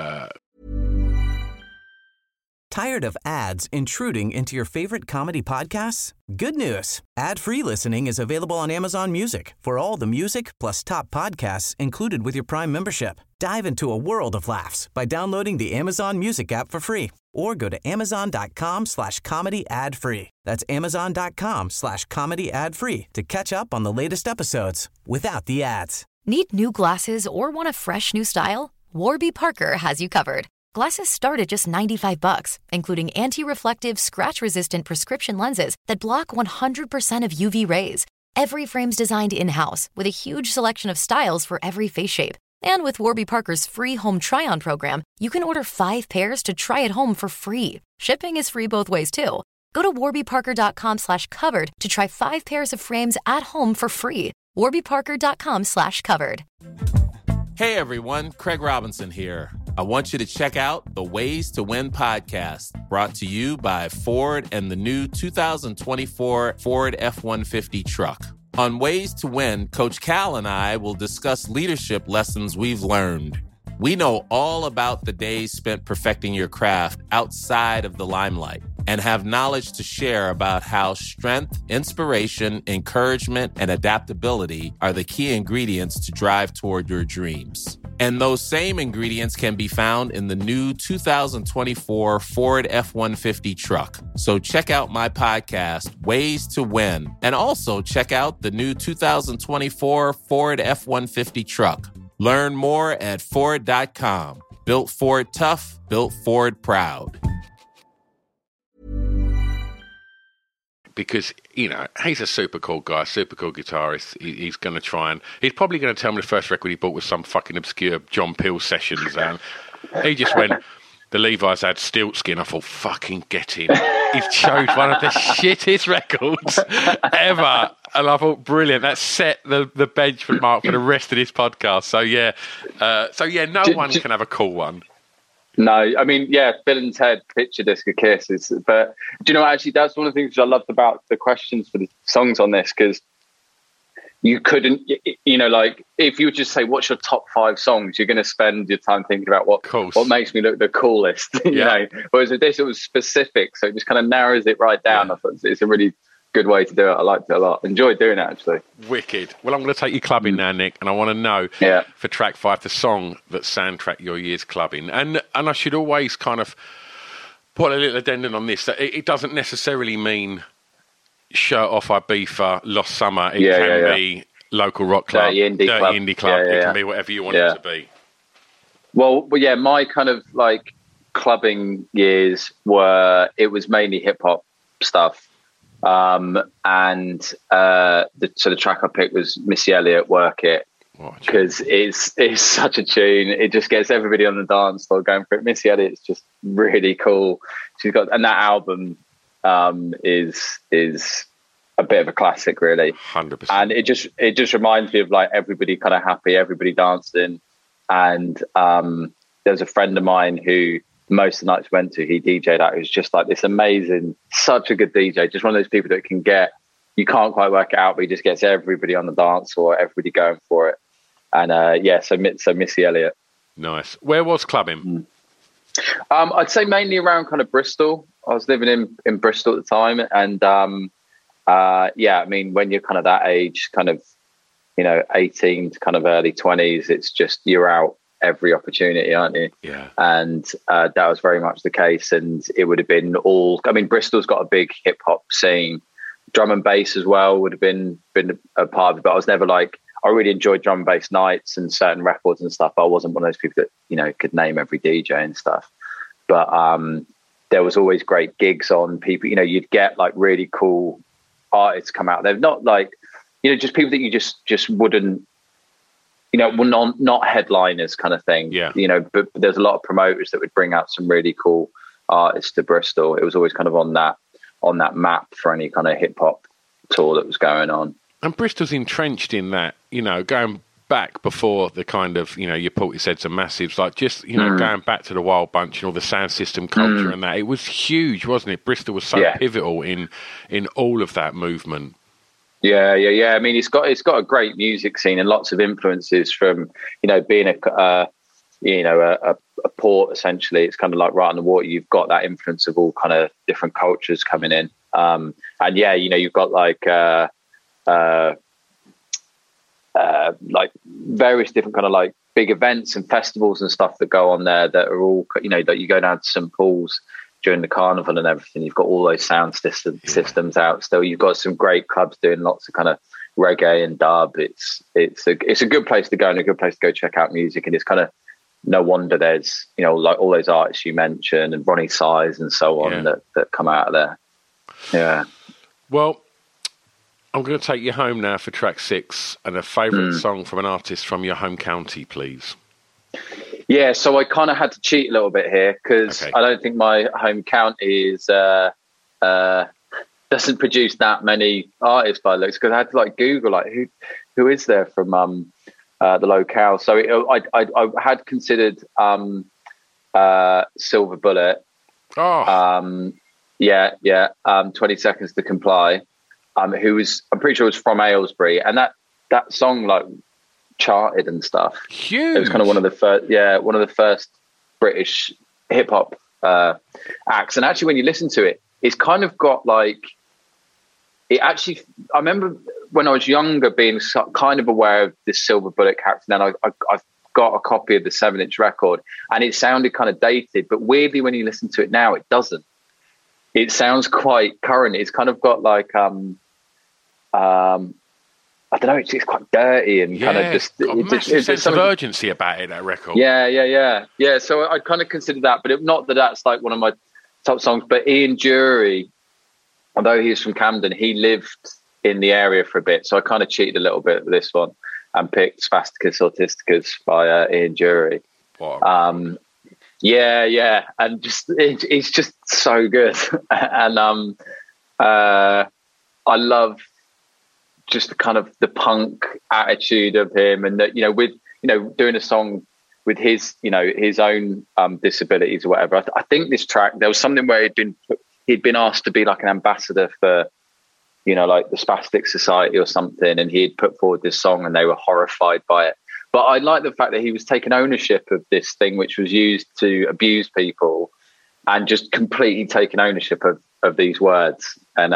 Tired of ads intruding into your favorite comedy podcasts? Good news. Ad-free listening is available on Amazon Music for all the music plus top podcasts included with your Prime membership. Dive into a world of laughs by downloading the Amazon Music app for free or go to amazon.com/comedy ad-free. That's amazon.com/comedy ad-free to catch up on the latest episodes without the ads. Need new glasses or want a fresh new style? Warby Parker has you covered. Glasses start at just $95, including anti-reflective, scratch-resistant prescription lenses that block 100% of UV rays. Every frame's designed in-house with a huge selection of styles for every face shape. And with Warby Parker's free home try-on program, you can order 5 pairs to try at home for free. Shipping is free both ways, too. Go to warbyparker.com/covered to try 5 pairs of frames at home for free. warbyparker.com/covered. Hey everyone, Craig Robinson here. I want you to check out the Ways to Win podcast, brought to you by Ford and the new 2024 Ford F-150 truck. On Ways to Win, Coach Cal and I will discuss leadership lessons we've learned. We know all about the days spent perfecting your craft outside of the limelight and have knowledge to share about how strength, inspiration, encouragement, and adaptability are the key ingredients to drive toward your dreams. And those same ingredients can be found in the new 2024 Ford F-150 truck. So check out my podcast, Ways to Win, and also check out the new 2024 Ford F-150 truck. Learn more at Ford.com. Built Ford tough, built Ford proud. Because, he's a super cool guy, super cool guitarist. He's going to try and... He's probably going to tell me the first record he bought was some fucking obscure John Peel sessions. And he just went, the Levi's had Stiltskin. I thought, fucking get him. He's chose one of the shittest records ever. And I thought, brilliant. That set the benchmark for the rest of this podcast. So, no one can have a cool one. No, I mean, yeah, Bill and Ted, Picture Disc of Kiss. But do you know, actually, that's one of the things I loved about the questions for the songs on this, because you couldn't, like, if you would just say, what's your top 5 songs, you're going to spend your time thinking about what makes me look the coolest, you know. Whereas with this, it was specific, so it just kind of narrows it right down. Yeah. I thought it's a really good way to do it. I liked it a lot. Enjoyed doing it, actually. Wicked. Well, I'm going to take you clubbing now, Nick, and I want to know for track 5 the song that soundtracked your year's clubbing. And I should always kind of put a little addendum on this, that it doesn't necessarily mean Shirt Off Ibiza, Lost Summer. It can be local rock club, dirty indie club. It can be whatever you want it to be. Well, yeah, my kind of like clubbing years it was mainly hip hop stuff. The track I picked was Missy Elliott, Work It, because it's such a tune. It just gets everybody on the dance floor going for it. Missy Elliott's just really cool. And that album is a bit of a classic, really. 100%. And it just reminds me of like everybody kind of happy, everybody dancing. And there's a friend of mine who most of the nights went to, he DJ'd at, who's just like this amazing, such a good DJ, just one of those people that you can't quite work it out, but he just gets everybody on the dance floor, everybody going for it. And so Missy Elliott. Nice. Where was clubbing? I'd say mainly around kind of Bristol. I was living in Bristol at the time, and I mean, when you're kind of that age, kind of, 18 to kind of early 20s, it's just you're out every opportunity, aren't you? Yeah. And that was very much the case. And it would have been Bristol's got a big hip hop scene, drum and bass as well would have been a part of it. But I was never I really enjoyed drum and bass nights and certain records and stuff. I wasn't one of those people that, could name every DJ and stuff. But there was always great gigs on. People, you'd get really cool artists come out. They're not just people that you just wouldn't, were not headliners kind of thing. Yeah. But there's a lot of promoters that would bring out some really cool artists to Bristol. It was always kind of on that map for any kind of hip hop tour that was going on. And Bristol's entrenched in that, going back before the kind of, your Portisheads and Massives, going back to the Wild Bunch and all the sound system culture and that. It was huge, wasn't it? Bristol was so pivotal in all of that movement. Yeah. I mean, it's got a great music scene and lots of influences from, being a port, essentially. It's kind of like right on the water. You've got that influence of all kind of different cultures coming in. You've got various different kind of big events and festivals and stuff that go on there that are all, that you go down to St. Paul's during the carnival and everything. You've got all those sound systems out still. You've got some great clubs doing lots of kind of reggae and dub. It's a good place to go and a good place to go check out music. And it's kind of no wonder there's, all those artists you mentioned and Ronnie Size and so on that come out of there. Yeah. Well, I'm going to take you home now for track 6 and a favourite song from an artist from your home county, please. Yeah, so I kind of had to cheat a little bit here because I don't think my home county doesn't produce that many artists by looks, because I had to Google who is there from the locale. So I had considered Silver Bullet. 20 Seconds to Comply. Who was, I'm pretty sure, was from Aylesbury, and that song charted and stuff. Huge. It was kind of one of the first British hip hop acts. And actually, when you listen to it, it's kind of got it actually. I remember when I was younger being kind of aware of this Silver Bullet character, and I've got a copy of the 7-inch record, and it sounded kind of dated, but weirdly, when you listen to it now, it doesn't. It sounds quite current. It's kind of got I don't know. It's quite dirty and kind of just got a massive sense of urgency about it. That record. Yeah. So I kind of considered that, but not that that's one of my top songs. But Ian Dury, although he's from Camden, he lived in the area for a bit, so I kind of cheated a little bit with this one and picked Spasticus Autisticus by Ian Dury. Wow. Yeah, and it's just so good, and I love just the kind of the punk attitude of him, and that with doing a song with his his own disabilities or whatever. I think this track, there was something where he'd been asked to be an ambassador for the Spastic Society or something, and he'd put forward this song, and they were horrified by it. But I like the fact that he was taking ownership of this thing, which was used to abuse people, and just completely taking ownership of these words. And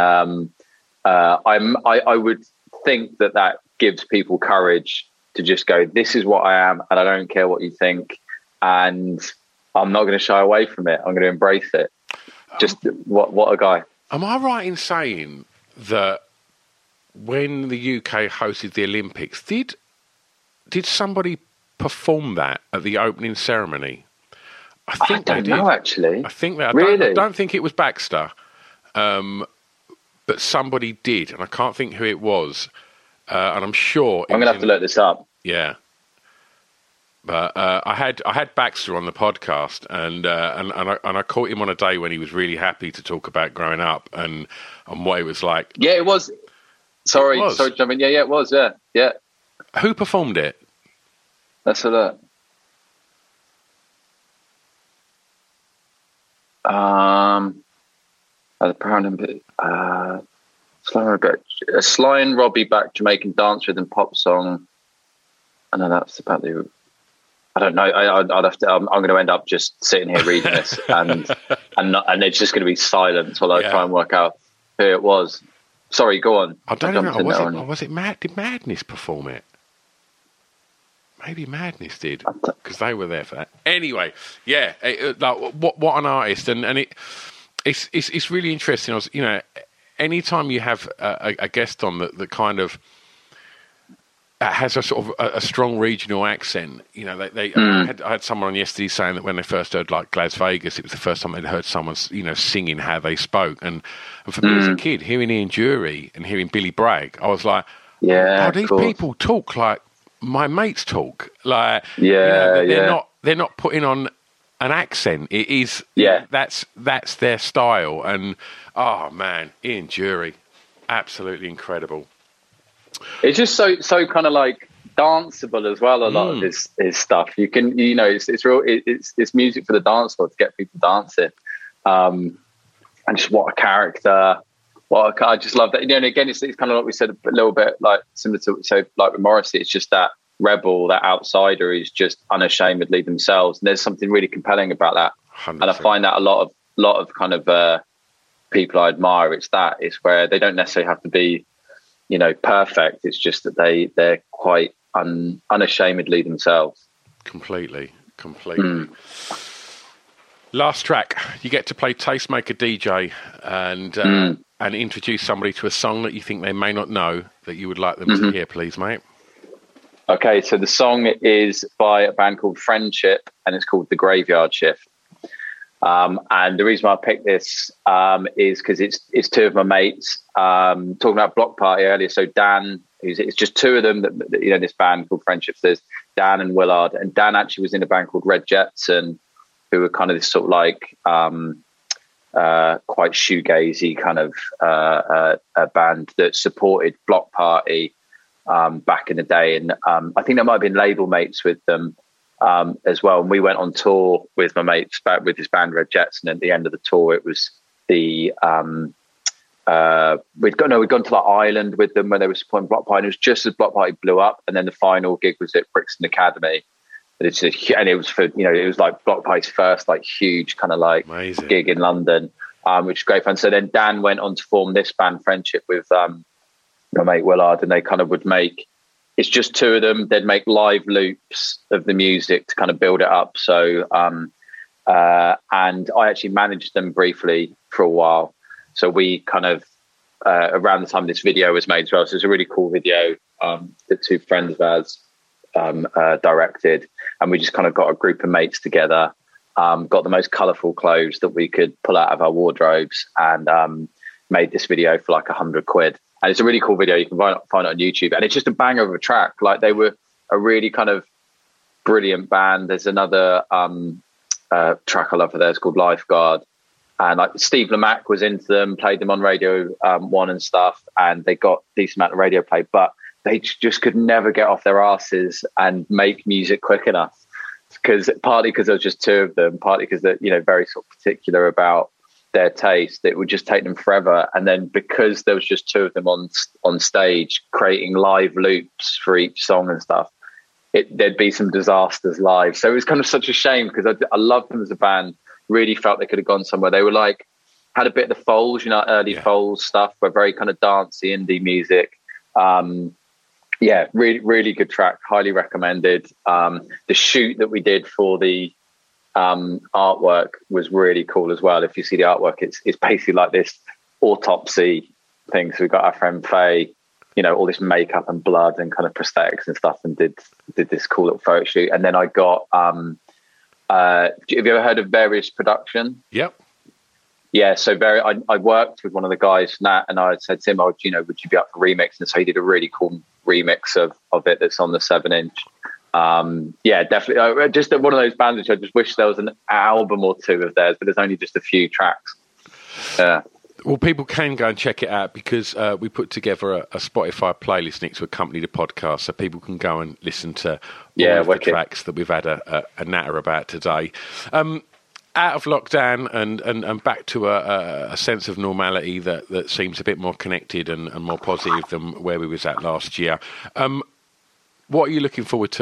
I would think that gives people courage to just go, this is what I am, and I don't care what you think, and I'm not going to shy away from it. I'm going to embrace it. Just what a guy. Am I right in saying that when the UK hosted the Olympics, did somebody perform that at the opening ceremony? I don't know, actually. I think that. Really? I don't think it was Baxter, but somebody did, and I can't think who it was. And I'm sure I'm going to have to look this up. Yeah, but I had Baxter on the podcast, and I caught him on a day when he was really happy to talk about growing up and what it was like. Yeah, it was. Sorry, John. Yeah, it was. Yeah. Who performed it? Let's have a look. The Paralympic, Sly and Robbie back Jamaican dance rhythm pop song. I know that's about the. I don't know. I'd have to. I'm going to end up just sitting here reading this, and it's just going to be silence while I try and work out who it was. Sorry, go on. I don't know. Was it Did Madness perform it? Maybe Madness did, because they were there for that. Anyway, what an artist, and it's really interesting. Anytime you have a guest on that kind of has a sort of a strong regional accent, I had someone on yesterday saying that when they first heard like Glas Vegas, it was the first time they'd heard someone singing how they spoke, and for me as a kid, hearing Ian Dury and hearing Billy Bragg, I was like, these people talk like my mates talk, like they're not putting on an accent. It is that's their style, and oh man, Ian Dury, absolutely incredible. It's just so kind of like danceable as well. A lot of his stuff, you can it's real. It's music for the dance floor to get people dancing, and just what a character. I just love that. And again, it's kind of like we said a little bit like similar to like with Morrissey. It's just that rebel, that outsider who's just unashamedly themselves. And there's something really compelling about that. 100%. And I find that a lot of kind of people I admire. It's where they don't necessarily have to be, perfect. It's just that they're quite unashamedly themselves. Completely. Last track, you get to play Tastemaker DJ and introduce somebody to a song that you think they may not know that you would like them to hear, please, mate. Okay, so the song is by a band called Friendship, and it's called The Graveyard Shift. And the reason why I picked this is because it's two of my mates. Talking about Block Party earlier, so Dan, it's just two of them that this band called Friendship. So there's Dan and Willard, and Dan actually was in a band called Red Jetson, who were kind of this sort of like quite shoegazy kind of a band that supported Block Party back in the day, and I think there might have been label mates with them as well. And we went on tour with my mates back with this band Red Jetson. At the end of the tour, it was the we'd gone to like Ireland with them when they were supporting Block Party. And it was just as Block Party blew up, and then the final gig was at Brixton Academy. And it was for it was like Block Party's first like huge kind of like Amazing. Gig in London, which is great fun. So then Dan went on to form this band Friendship with my mate Willard, and they kind of would make, it's just two of them, they'd make live loops of the music to kind of build it up. So and I actually managed them briefly for a while, so we kind of around the time this video was made as well, so it's a really cool video that two friends of ours directed, and we just kind of got a group of mates together, got the most colourful clothes that we could pull out of our wardrobes, and made this video for like £100. And it's a really cool video. You can find it on YouTube, and it's just a banger of a track. Like, they were a really kind of brilliant band. There's another track I love for theirs called Lifeguard, and like Steve Lamacq was into them, played them on Radio 1 and stuff, and they got a decent amount of radio play, but they just could never get off their asses and make music quick enough. Partly because there was just two of them, partly because they're very sort of particular about their taste. It would just take them forever, and then because there was just two of them on stage creating live loops for each song and stuff, there'd be some disasters live. So it was kind of such a shame, because I loved them as a band, really felt they could have gone somewhere. They were like, had a bit of the Foals, early Foals stuff, were very kind of dancey indie music. Really, really good track, highly recommended. The shoot that we did for the artwork was really cool as well. If you see the artwork, it's basically like this autopsy thing. So we got our friend Faye, all this makeup and blood and kind of prosthetics and stuff, and did this cool little photo shoot. And then I got have you ever heard of Various Production? Yep. Yeah, so I worked with one of the guys, Nat, and I said to him, would you be up for remix? And so he did a really cool remix of it that's on the 7-inch. Definitely. Just one of those bands which I just wish there was an album or two of theirs, but there's only just a few tracks. Yeah. Well, people can go and check it out, because we put together a Spotify playlist next to accompany the podcast, so people can go and listen to all of the tracks that we've had a natter about today. Out of lockdown and back to a sense of normality that seems a bit more connected and more positive than where we was at last year. What are you looking forward to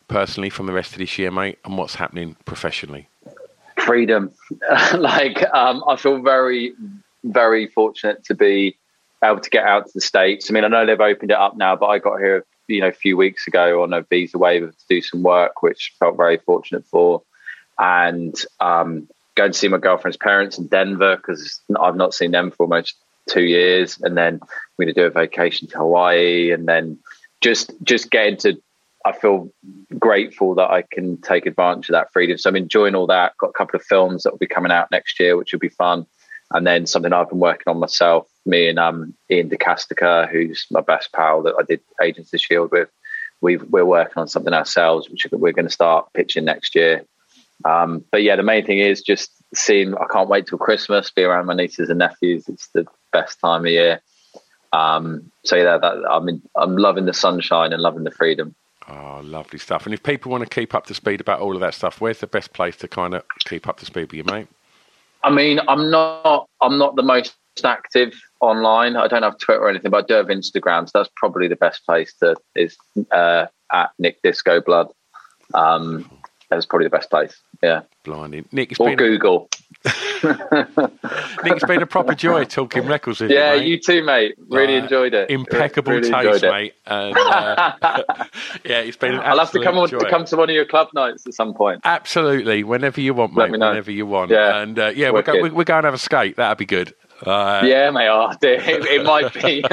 personally from the rest of this year, mate, and what's happening professionally? Freedom. I feel very, very fortunate to be able to get out to the States. I mean, I know they've opened it up now, but I got here, a few weeks ago on a visa waiver to do some work, which felt very fortunate for. And going to see my girlfriend's parents in Denver, because I've not seen them for almost 2 years. And then we're going to do a vacation to Hawaii, and then just getting to, I feel grateful that I can take advantage of that freedom. So I'm enjoying all that. Got a couple of films that will be coming out next year, which will be fun. And then something I've been working on myself, me and Ian DeCastica, who's my best pal that I did Agents of S.H.I.E.L.D. with. We're working on something ourselves, which we're going to start pitching next year. But yeah, the main thing is just seeing, I can't wait till Christmas, be around my nieces and nephews. It's the best time of year. So yeah, I'm loving the sunshine and loving the freedom. Oh, lovely stuff. And if people want to keep up to speed about all of that stuff, where's the best place to kind of keep up to speed with you, mate? I mean, I'm not the most active online. I don't have Twitter or anything, but I do have Instagram. So that's probably the best place is at Nick Disco Blood. That's probably the best place. Yeah. Blinding. Nick, or Google. Nick, it's been a proper joy talking records with you, Yeah, mate. You too, mate. Really enjoyed it. Impeccable really taste, mate. And, yeah, it's been an I'll have to absolute come to one of your club nights at some point. Absolutely. Whenever you want, mate. Let me know. Whenever you want. Yeah. And we're going to have a skate. That'd be good. Yeah, mate. Oh, dear. It might be.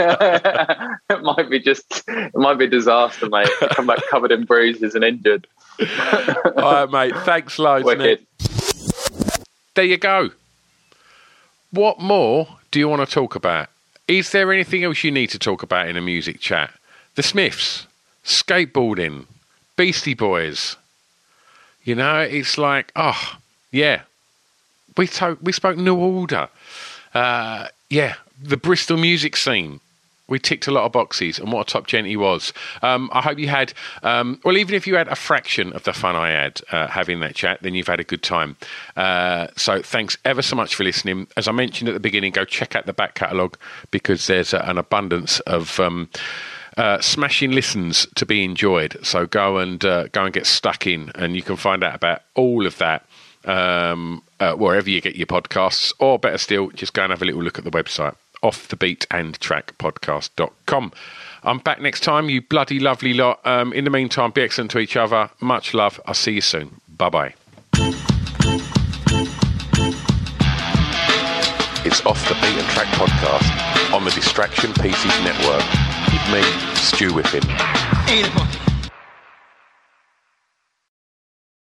It might be a disaster, mate. Come back covered in bruises and injured. All right, mate. Thanks loads, Nick. There you go. What more do you want to talk about? Is there anything else you need to talk about in a music chat? The Smiths, skateboarding, Beastie Boys. It's like, oh, yeah. We spoke New Order. The Bristol music scene. We ticked a lot of boxes, and what a top gent he was. I hope you had, even if you had a fraction of the fun I had having that chat, then you've had a good time. So thanks ever so much for listening. As I mentioned at the beginning, go check out the back catalogue, because there's an abundance of smashing listens to be enjoyed. So go and get stuck in, and you can find out about all of that wherever you get your podcasts, or better still, just go and have a little look at the website, offthebeatandtrackpodcast.com. I'm back next time, you bloody lovely lot. In the meantime, be excellent to each other. Much love. I'll see you soon. Bye-bye. It's Off the Beat and Track podcast on the Distraction Pieces Network with me, Stu Whiffen.